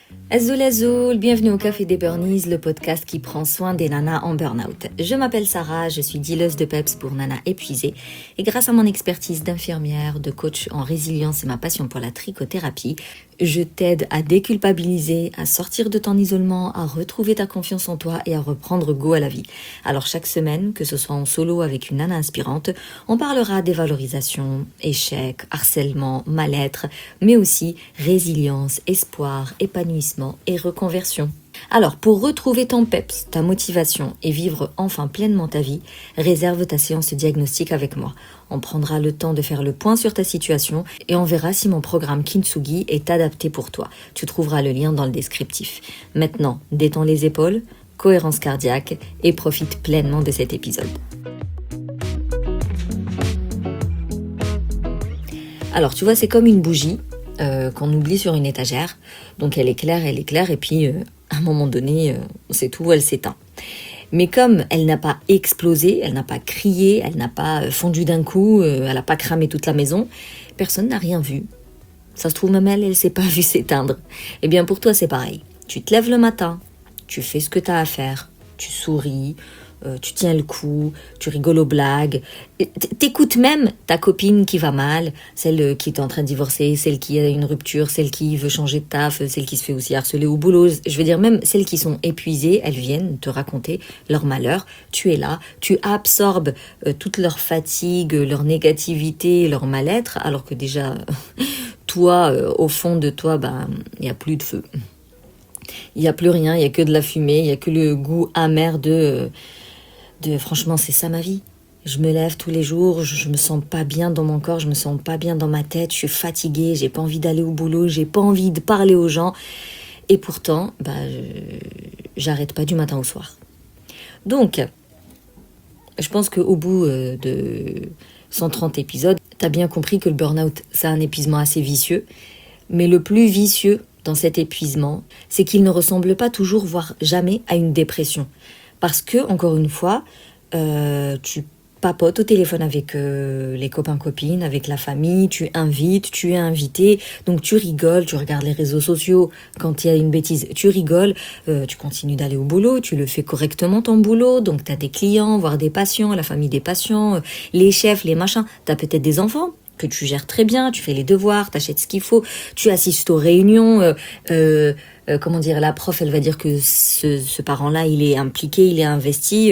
Azoul Azoul, bienvenue au Café des Burnies, le podcast qui prend soin des nanas en burn-out. Je m'appelle Sarah, je suis dealeuse de peps pour nanas épuisées et grâce à mon expertise d'infirmière, de coach en résilience et ma passion pour la trichothérapie, je t'aide à déculpabiliser, à sortir de ton isolement, à retrouver ta confiance en toi et à reprendre goût à la vie. Alors chaque semaine, que ce soit en solo avec une nana inspirante, on parlera dévalorisation, échec, harcèlement, mal-être, mais aussi résilience, espoir, épanouissement et reconversion. Alors, pour retrouver ton peps, ta motivation et vivre enfin pleinement ta vie, réserve ta séance de diagnostic avec moi. On prendra le temps de faire le point sur ta situation et on verra si mon programme Kintsugi est adapté pour toi. Tu trouveras le lien dans le descriptif. Maintenant, détends les épaules, cohérence cardiaque et profite pleinement de cet épisode. Alors, tu vois, c'est comme une bougie qu'on oublie sur une étagère. Donc, elle éclaire, et puis à un moment donné, c'est tout, elle s'éteint. Mais comme elle n'a pas explosé, elle n'a pas crié, elle n'a pas fondu d'un coup, elle n'a pas cramé toute la maison, personne n'a rien vu. Ça se trouve, même elle s'est pas vue s'éteindre. Eh bien, pour toi, c'est pareil. Tu te lèves le matin, tu fais ce que tu as à faire, tu souris, tu tiens le coup, tu rigoles aux blagues. T'écoutes même ta copine qui va mal, celle qui est en train de divorcer, celle qui a une rupture, celle qui veut changer de taf, celle qui se fait aussi harceler au boulot. Je veux dire, même celles qui sont épuisées, elles viennent te raconter leur malheur. Tu es là, tu absorbes toute leur fatigue, leur négativité, leur mal-être, alors que déjà, toi, au fond de toi, il n'y a plus de feu. Il n'y a plus rien, il n'y a que de la fumée, il n'y a que le goût amer de franchement, c'est ça ma vie. Je me lève tous les jours, je me sens pas bien dans mon corps, je me sens pas bien dans ma tête, je suis fatiguée, j'ai pas envie d'aller au boulot, j'ai pas envie de parler aux gens. Et pourtant, j'arrête pas du matin au soir. Donc, je pense qu'au bout de 130 épisodes, t'as bien compris que le burn-out, c'est un épuisement assez vicieux. Mais le plus vicieux dans cet épuisement, c'est qu'il ne ressemble pas toujours, voire jamais, à une dépression. Parce que, encore une fois, tu papotes au téléphone avec les copains-copines, avec la famille, tu invites, tu es invité, donc tu rigoles, tu regardes les réseaux sociaux, quand il y a une bêtise, tu rigoles, tu continues d'aller au boulot, tu le fais correctement ton boulot, donc tu as des clients, voire des patients, la famille des patients, les chefs, les machins, tu as peut-être des enfants que tu gères très bien, tu fais les devoirs, t'achètes ce qu'il faut, tu assistes aux réunions, la prof, elle va dire que ce parent-là, il est impliqué, il est investi,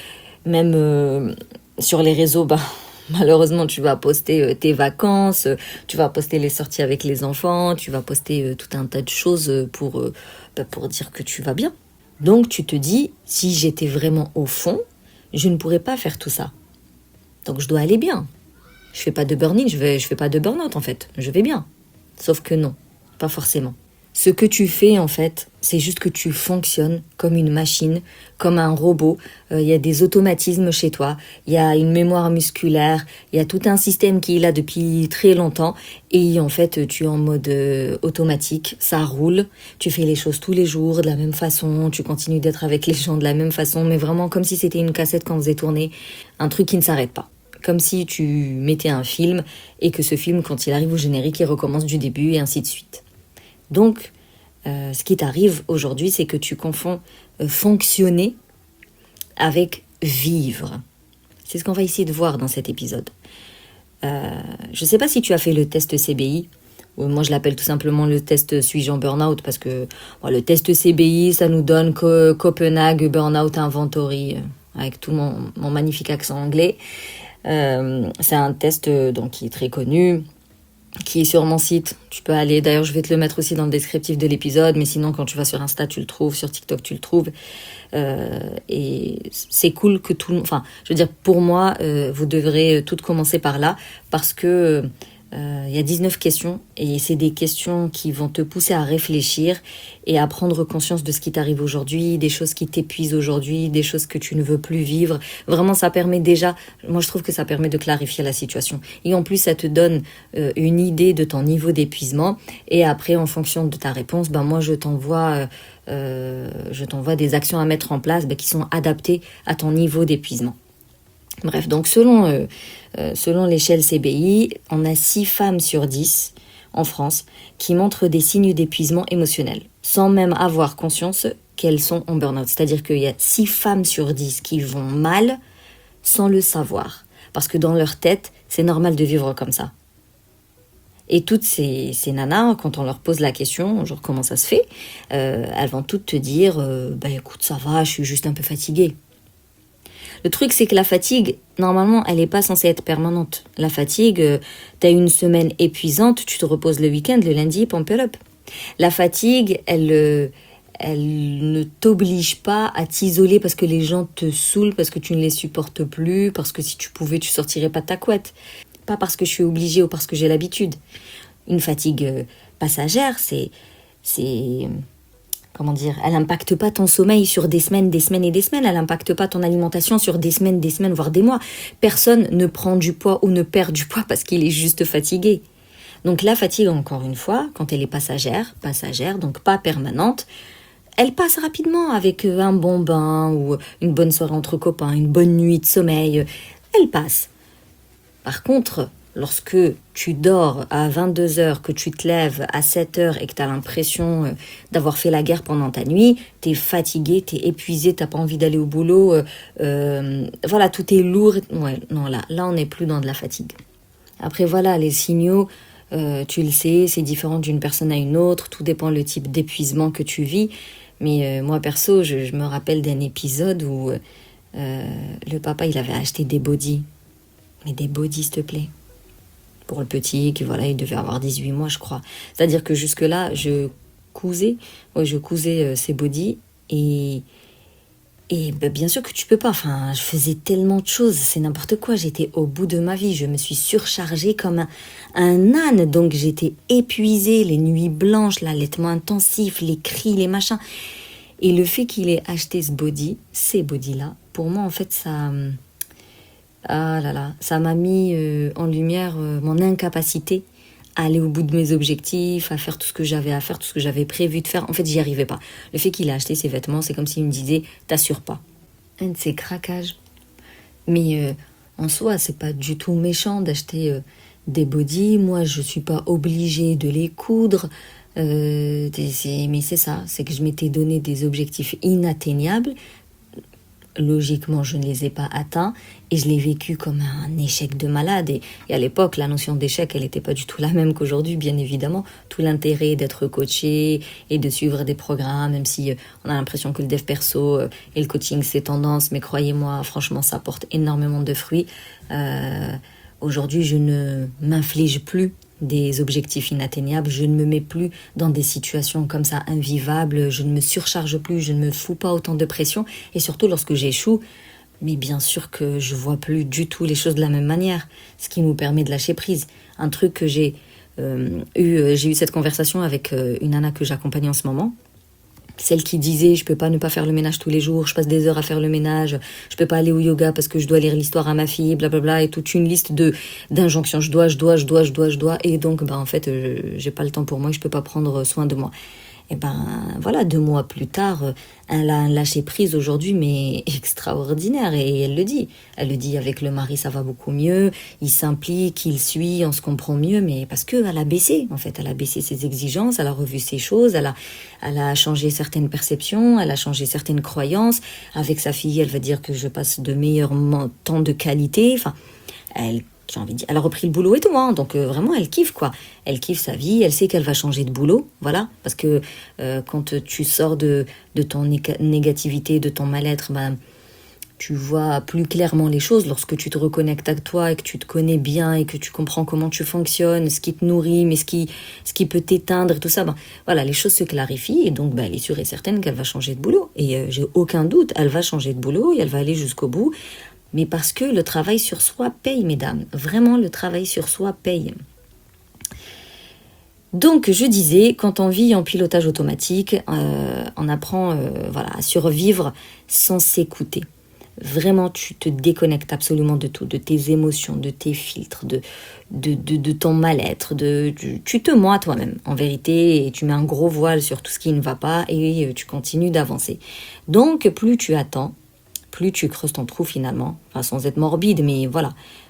même sur les réseaux, malheureusement, tu vas poster tes vacances, tu vas poster les sorties avec les enfants, tu vas poster tout un tas de choses pour dire que tu vas bien. Donc, tu te dis, si j'étais vraiment au fond, je ne pourrais pas faire tout ça. Donc, je dois aller bien. Je fais pas de burn-in, je fais pas de burn-out en fait, je vais bien. Sauf que non, pas forcément. Ce que tu fais en fait, c'est juste que tu fonctionnes comme une machine, comme un robot. Il y a des automatismes chez toi, il y a une mémoire musculaire, il y a tout un système qui est là depuis très longtemps et en fait tu es en mode automatique, ça roule, tu fais les choses tous les jours de la même façon, tu continues d'être avec les gens de la même façon, mais vraiment comme si c'était une cassette qu'on faisait tourner, un truc qui ne s'arrête pas. Comme si tu mettais un film et que ce film, quand il arrive au générique, il recommence du début et ainsi de suite. Donc, ce qui t'arrive aujourd'hui, c'est que tu confonds fonctionner avec vivre. C'est ce qu'on va essayer de voir dans cet épisode. Je ne sais pas si tu as fait le test CBI. Moi, je l'appelle tout simplement le test Suis-je en burn-out parce que le test CBI, ça nous donne Copenhague Burnout Inventory avec tout mon magnifique accent anglais. C'est un test qui est très connu, qui est sur mon site. Tu peux aller, d'ailleurs je vais te le mettre aussi dans le descriptif de l'épisode, mais sinon quand tu vas sur Insta tu le trouves, sur TikTok tu le trouves. Et c'est cool que tout le monde, je veux dire pour moi, vous devrez toutes commencer par là parce que il y a 19 questions et c'est des questions qui vont te pousser à réfléchir et à prendre conscience de ce qui t'arrive aujourd'hui, des choses qui t'épuisent aujourd'hui, des choses que tu ne veux plus vivre. Vraiment, ça permet déjà, moi je trouve que ça permet de clarifier la situation. Et en plus, ça te donne une idée de ton niveau d'épuisement et après, en fonction de ta réponse, moi je t'envoie des actions à mettre en place qui sont adaptées à ton niveau d'épuisement. Bref, donc selon l'échelle CBI, on a 6 femmes sur 10 en France qui montrent des signes d'épuisement émotionnel. sans même avoir conscience qu'elles sont en burn-out. C'est-à-dire qu'il y a 6 femmes sur 10 qui vont mal sans le savoir. Parce que dans leur tête, c'est normal de vivre comme ça. Et toutes ces nanas, quand on leur pose la question, genre comment ça se fait, elles vont toutes te dire écoute, ça va, je suis juste un peu fatiguée. Le truc, c'est que la fatigue, normalement, elle n'est pas censée être permanente. La fatigue, t'as une semaine épuisante, tu te reposes le week-end, le lundi, pump it up. La fatigue, elle ne t'oblige pas à t'isoler parce que les gens te saoulent, parce que tu ne les supportes plus, parce que si tu pouvais, tu sortirais pas de ta couette. Pas parce que je suis obligée ou parce que j'ai l'habitude. Une fatigue passagère, comment dire, elle n'impacte pas ton sommeil sur des semaines et des semaines, elle n'impacte pas ton alimentation sur des semaines, voire des mois. Personne ne prend du poids ou ne perd du poids parce qu'il est juste fatigué. Donc la fatigue, encore une fois, quand elle est passagère, donc pas permanente, elle passe rapidement avec un bon bain ou une bonne soirée entre copains, une bonne nuit de sommeil. Elle passe. Par contre, lorsque tu dors à 22h, que tu te lèves à 7h et que tu as l'impression d'avoir fait la guerre pendant ta nuit, tu es fatigué, tu es épuisé, tu n'as pas envie d'aller au boulot, voilà, tout est lourd. Ouais, non, là on n'est plus dans de la fatigue. Après, voilà, les signaux, tu le sais, c'est différent d'une personne à une autre, tout dépend le type d'épuisement que tu vis. Mais moi, perso, je me rappelle d'un épisode où le papa, il avait acheté des bodys. Mais des bodys, s'il te plaît. Pour le petit, qui voilà, il devait avoir 18 mois, je crois. C'est-à-dire que jusque-là, je cousais ces bodys et bien sûr que tu peux pas. Enfin, je faisais tellement de choses, c'est n'importe quoi. J'étais au bout de ma vie. Je me suis surchargée comme un âne. Donc j'étais épuisée, les nuits blanches, l'allaitement intensif, les cris, les machins. Et le fait qu'il ait acheté ces bodys-là, pour moi, en fait, ça... Ah là là, ça m'a mis en lumière mon incapacité à aller au bout de mes objectifs, à faire tout ce que j'avais à faire, tout ce que j'avais prévu de faire. En fait, j'y arrivais pas. Le fait qu'il a acheté ses vêtements, c'est comme s'il me disait « t'assures pas ». Un de ces craquages. Mais en soi, c'est pas du tout méchant d'acheter des bodys. Moi, je suis pas obligée de les coudre. Mais c'est ça, c'est que je m'étais donné des objectifs inatteignables. Logiquement, je ne les ai pas atteints et je l'ai vécu comme un échec de malade. Et à l'époque, la notion d'échec, elle n'était pas du tout la même qu'aujourd'hui, bien évidemment. Tout l'intérêt d'être coaché et de suivre des programmes, même si on a l'impression que le dev perso et le coaching, c'est tendance. Mais croyez-moi, franchement, ça porte énormément de fruits. Aujourd'hui, je ne m'inflige plus des objectifs inatteignables, je ne me mets plus dans des situations comme ça invivables, je ne me surcharge plus, je ne me fous pas autant de pression, et surtout lorsque j'échoue, mais bien sûr que je vois plus du tout les choses de la même manière, ce qui nous permet de lâcher prise. Un truc que j'ai eu cette conversation avec une nana que j'accompagne en ce moment, celle qui disait je peux pas ne pas faire le ménage tous les jours, je passe des heures à faire le ménage, je peux pas aller au yoga parce que je dois lire l'histoire à ma fille, blablabla, et toute une liste d'injonctions, je dois, et donc en fait j'ai pas le temps pour moi, je peux pas prendre soin de moi. Et voilà, 2 mois plus tard, elle a un lâcher prise aujourd'hui, mais extraordinaire, et elle le dit. Elle le dit avec le mari, ça va beaucoup mieux, il s'implique, il suit, on se comprend mieux, mais parce qu'elle a baissé, en fait, elle a baissé ses exigences, elle a revu ses choses, elle a changé certaines perceptions, elle a changé certaines croyances. Avec sa fille, elle va dire que je passe de meilleurs temps de qualité, enfin, j'ai envie de dire, elle a repris le boulot et tout, hein, donc vraiment elle kiffe quoi. Elle kiffe sa vie, elle sait qu'elle va changer de boulot, voilà, parce que quand tu sors de ton négativité, de ton mal-être, tu vois plus clairement les choses lorsque tu te reconnectes à toi et que tu te connais bien et que tu comprends comment tu fonctionnes, ce qui te nourrit, mais ce qui peut t'éteindre et tout ça. Voilà, les choses se clarifient et donc elle est sûre et certaine qu'elle va changer de boulot. Et j'ai aucun doute, elle va changer de boulot et elle va aller jusqu'au bout. Mais parce que le travail sur soi paye, mesdames. Vraiment, le travail sur soi paye. Donc, je disais, quand on vit en pilotage automatique, on apprend à survivre sans s'écouter. Vraiment, tu te déconnectes absolument de tout, de tes émotions, de tes filtres, de ton mal-être. Tu te moies toi-même, en vérité, et tu mets un gros voile sur tout ce qui ne va pas et tu continues d'avancer. Donc, plus tu attends, plus tu creuses ton trou finalement, enfin, sans être morbide, mais voilà,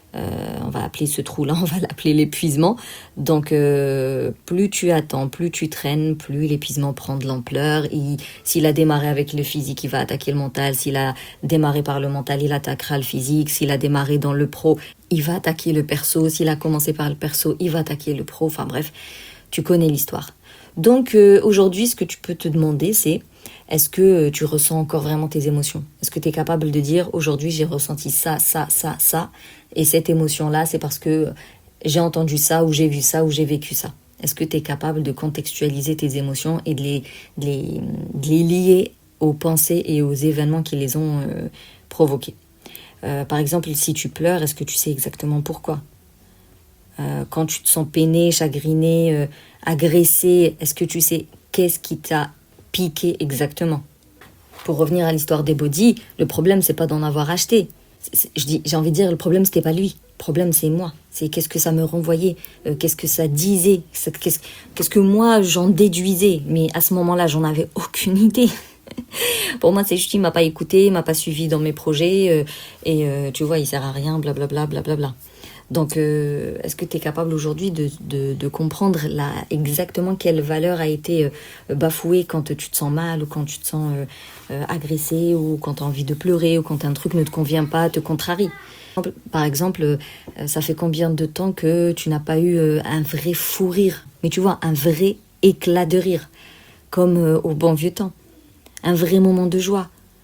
On va appeler ce trou-là, on va l'appeler l'épuisement. Donc, plus tu attends, plus tu traînes, plus l'épuisement prend de l'ampleur. S'il a démarré avec le physique, il va attaquer le mental. S'il a démarré par le mental, il attaquera le physique. S'il a démarré dans le pro, il va attaquer le perso. S'il a commencé par le perso, il va attaquer le pro. Enfin bref, tu connais l'histoire. Donc, aujourd'hui, ce que tu peux te demander, c'est: est-ce que tu ressens encore vraiment tes émotions? Est-ce que tu es capable de dire: aujourd'hui j'ai ressenti ça, et cette émotion-là, c'est parce que j'ai entendu ça, ou j'ai vu ça, ou j'ai vécu ça? Est-ce que tu es capable de contextualiser tes émotions et de les lier aux pensées et aux événements qui les ont provoqués? Par exemple, si tu pleures, est-ce que tu sais exactement pourquoi? Quand tu te sens peiné, chagriné, agressé, est-ce que tu sais qu'est-ce qui t'a piqué exactement? Pour revenir à l'histoire des bodys, le problème, c'est pas d'en avoir acheté. J'ai envie de dire, le problème, c'était pas lui. Le problème, c'est moi. C'est qu'est-ce que ça me renvoyait, qu'est-ce que ça disait, qu'est-ce que moi, j'en déduisais. Mais à ce moment-là, j'en avais aucune idée. Pour moi, c'est juste qu'il m'a pas écouté, il m'a pas suivi dans mes projets, tu vois, il sert à rien, blablabla, blablabla. Donc, est-ce que tu es capable aujourd'hui de comprendre exactement quelle valeur a été bafouée quand tu te sens mal, ou quand tu te sens agressé, ou quand tu as envie de pleurer, ou quand un truc ne te convient pas, te contrarie? Par exemple, ça fait combien de temps que tu n'as pas eu un vrai fou rire? Mais tu vois, un vrai éclat de rire, comme au bon vieux temps. Un vrai moment de joie,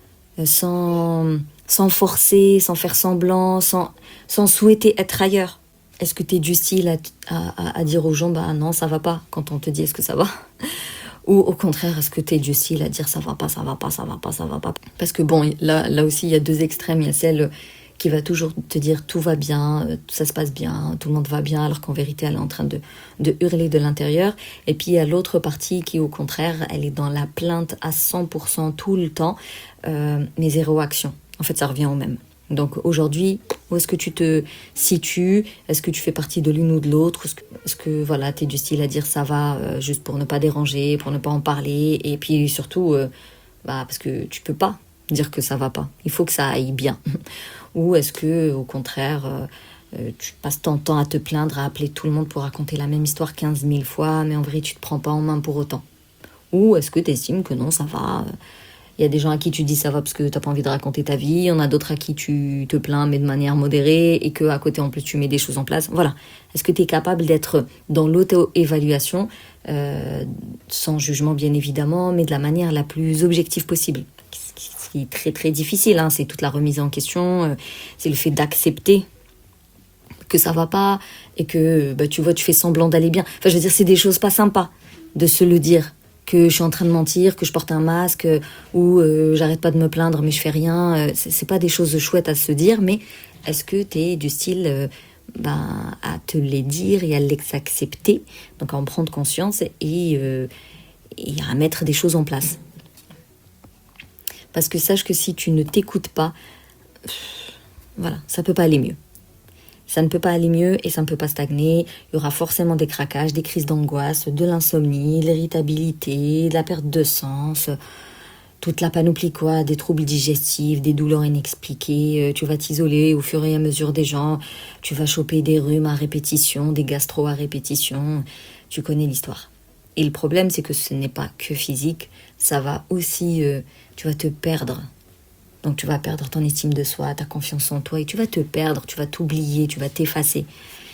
sans forcer, sans faire semblant, sans souhaiter être ailleurs. Est-ce que tu es du style à dire aux gens: bah non, ça va pas, quand on te dit est-ce que ça va? Ou au contraire, est-ce que tu es du style à dire ça va pas, ça va pas, ça va pas, ça va pas? Parce que bon, là aussi, il y a deux extrêmes. Il y a celle qui va toujours te dire tout va bien, ça se passe bien, tout le monde va bien, alors qu'en vérité, elle est en train de hurler de l'intérieur. Et puis, il y a l'autre partie qui, au contraire, elle est dans la plainte à 100% tout le temps, mais zéro action. En fait, ça revient au même. Donc aujourd'hui, où est-ce que tu te situes? Est-ce que tu fais partie de l'une ou de l'autre? Est-ce que voilà, tu es du style à dire ça va juste pour ne pas déranger, pour ne pas en parler? Et puis surtout, parce que tu peux pas dire que ça va pas. Il faut que ça aille bien. Ou est-ce que, au contraire, tu passes ton temps à te plaindre, à appeler tout le monde pour raconter la même histoire 15 000 fois, mais en vrai, tu te prends pas en main pour autant? Ou est-ce que tu estimes que non, ça va? Il y a des gens à qui tu dis ça va parce que t'as pas envie de raconter ta vie. Il y en a d'autres à qui tu te plains, mais de manière modérée, et que à côté, en plus, tu mets des choses en place. Voilà. Est-ce que tu es capable d'être dans l'auto-évaluation, sans jugement, bien évidemment, mais de la manière la plus objective possible? Ce qui est très, très difficile, hein. C'est toute la remise en question. C'est le fait d'accepter que ça va pas, et que, tu vois, tu fais semblant d'aller bien. Enfin, je veux dire, c'est des choses pas sympas de se le dire. Que je suis en train de mentir, que je porte un masque, ou j'arrête pas de me plaindre mais je fais rien. C'est pas des choses chouettes à se dire, mais est-ce que t'es du style à te les dire et à les accepter, donc à en prendre conscience et à mettre des choses en place? Parce que sache que si tu ne t'écoutes pas, voilà, ça peut pas aller mieux. Ça ne peut pas aller mieux et ça ne peut pas stagner. Il y aura forcément des craquages, des crises d'angoisse, de l'insomnie, de l'irritabilité, de la perte de sens, toute la panoplie quoi, des troubles digestifs, des douleurs inexpliquées. Tu vas t'isoler au fur et à mesure des gens. Tu vas choper des rhumes à répétition, des gastro à répétition. Tu connais l'histoire. Et le problème, c'est que ce n'est pas que physique. Ça va aussi... tu vas te perdre. Donc tu vas perdre ton estime de soi, ta confiance en toi, et tu vas te perdre, tu vas t'oublier, tu vas t'effacer.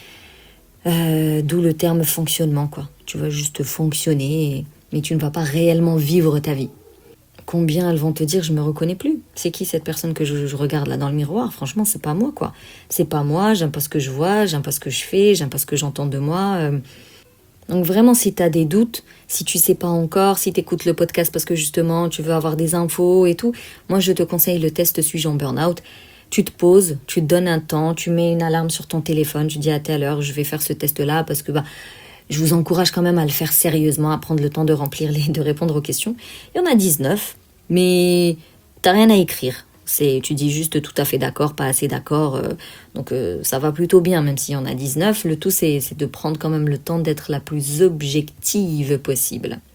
D'où le terme fonctionnement, quoi. Tu vas juste fonctionner, mais tu ne vas pas réellement vivre ta vie. Combien elles vont te dire: je me reconnais plus. C'est qui cette personne que je regarde là dans le miroir? Franchement, c'est pas moi, quoi. C'est pas moi, j'aime pas ce que je vois, j'aime pas ce que je fais, j'aime pas ce que j'entends de moi. Donc vraiment, si tu as des doutes, si tu sais pas encore, si tu écoutes le podcast parce que justement tu veux avoir des infos et tout, moi je te conseille le test Suis-je en burn-out. Tu te poses, tu te donnes un temps, tu mets une alarme sur ton téléphone, tu dis à telle heure je vais faire ce test-là, parce que je vous encourage quand même à le faire sérieusement, à prendre le temps de de répondre aux questions. Il y en a 19, mais t'as rien à écrire. Tu dis juste tout à fait d'accord, pas assez d'accord, donc ça va plutôt bien, même s'il y en a 19. Le tout, c'est de prendre quand même le temps d'être la plus objective possible.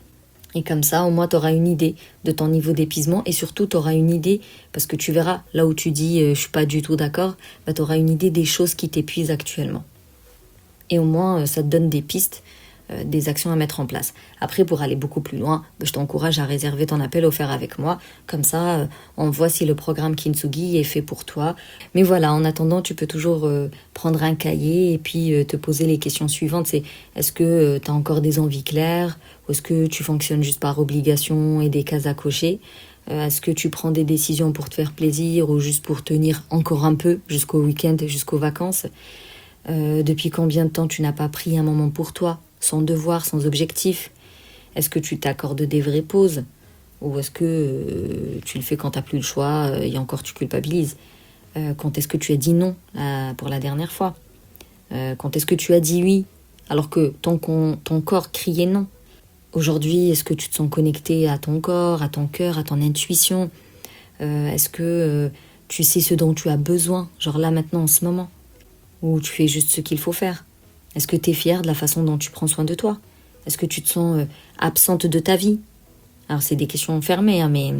Et comme ça, au moins, tu auras une idée de ton niveau d'épuisement et surtout, tu auras une idée, parce que tu verras, là où tu dis je suis pas du tout d'accord, bah, tu auras une idée des choses qui t'épuisent actuellement. Et au moins, ça te donne des pistes, des actions à mettre en place. Après, pour aller beaucoup plus loin, je t'encourage à réserver ton appel offert avec moi. Comme ça, on voit si le programme Kintsugi est fait pour toi. Mais voilà, en attendant, tu peux toujours prendre un cahier et puis te poser les questions suivantes. C'est est-ce que tu as encore des envies claires? Ou est-ce que tu fonctionnes juste par obligation et des cases à cocher? Est-ce que tu prends des décisions pour te faire plaisir ou juste pour tenir encore un peu jusqu'au week-end, jusqu'aux vacances? Depuis combien de temps tu n'as pas pris un moment pour toi, sans devoir, sans objectif? Est-ce que tu t'accordes des vraies pauses? Ou est-ce que tu le fais quand tu n'as plus le choix et encore tu culpabilises? Quand est-ce que tu as dit non pour la dernière fois? Quand est-ce que tu as dit oui alors que ton corps criait non? Aujourd'hui, est-ce que tu te sens connecté à ton corps, à ton cœur, à ton intuition? Est-ce que tu sais ce dont tu as besoin, genre là maintenant en ce moment? Ou tu fais juste ce qu'il faut faire? Est-ce que tu es fière de la façon dont tu prends soin de toi? Est-ce que tu te sens absente de ta vie? Alors c'est des questions fermées, hein, mais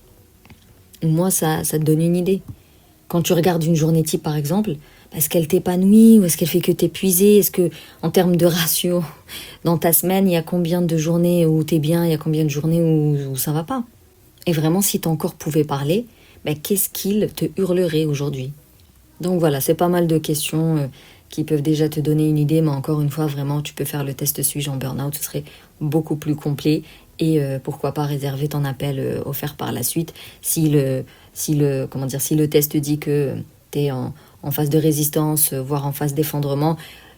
moi ça te donne une idée. Quand tu regardes une journée type par exemple, est-ce qu'elle t'épanouit ou est-ce qu'elle fait que t'épuiser? Est-ce que en termes de ratio, dans ta semaine, il y a combien de journées où t'es bien, il y a combien de journées où ça va pas? Et vraiment, si ton corps pouvait parler, qu'est-ce qu'il te hurlerait aujourd'hui? Donc voilà, c'est pas mal de questions qui peuvent déjà te donner une idée, mais encore une fois, vraiment, tu peux faire le test Suis-je en burn-out, ce serait beaucoup plus complet. Et pourquoi pas réserver ton appel offert par la suite si le test dit que tu es en phase de résistance, voire en phase d'effondrement.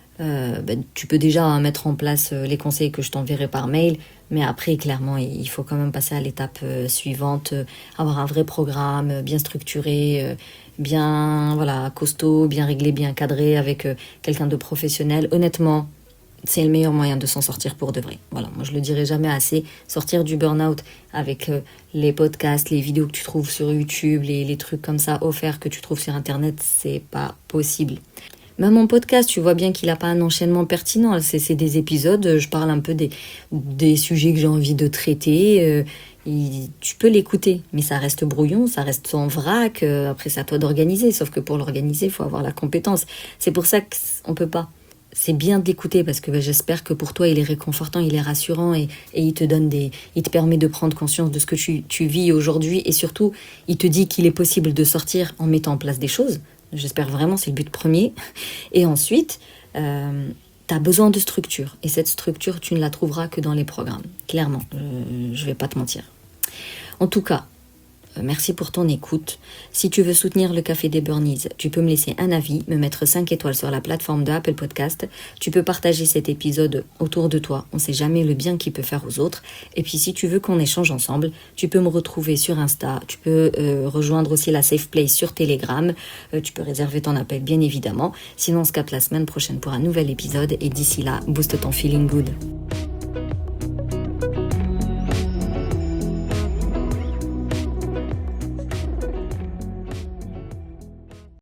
Tu peux déjà mettre en place les conseils que je t'enverrai par mail, mais après clairement il faut quand même passer à l'étape suivante, avoir un vrai programme bien structuré, bien costaud, bien réglé, bien cadré avec quelqu'un de professionnel. Honnêtement, c'est le meilleur moyen de s'en sortir pour de vrai. Voilà, moi je le dirai jamais assez. Sortir du burn-out avec les podcasts, les vidéos que tu trouves sur YouTube, les trucs comme ça offerts que tu trouves sur Internet, c'est pas possible. Même mon podcast, tu vois bien qu'il n'a pas un enchaînement pertinent. C'est des épisodes, je parle un peu des sujets que j'ai envie de traiter. Tu peux l'écouter, mais ça reste brouillon, ça reste en vrac. Après, c'est à toi d'organiser. Sauf que pour l'organiser, il faut avoir la compétence. C'est pour ça qu'on peut pas. C'est bien de l'écouter parce que j'espère que pour toi, il est réconfortant, il est rassurant et il te permet de prendre conscience de ce que tu vis aujourd'hui et surtout, il te dit qu'il est possible de sortir en mettant en place des choses. J'espère vraiment, c'est le but premier. Et ensuite, tu as besoin de structure. Et cette structure, tu ne la trouveras que dans les programmes. Clairement, je vais pas te mentir. En tout cas, merci pour ton écoute. Si tu veux soutenir le Café des Burnies, tu peux me laisser un avis, me mettre 5 étoiles sur la plateforme de Apple Podcast. Tu peux partager cet épisode autour de toi. On ne sait jamais le bien qu'il peut faire aux autres. Et puis si tu veux qu'on échange ensemble, tu peux me retrouver sur Insta. Tu peux rejoindre aussi la Safe Place sur Telegram. Tu peux réserver ton appel bien évidemment. Sinon on se capte la semaine prochaine pour un nouvel épisode. Et d'ici là, booste ton feeling good.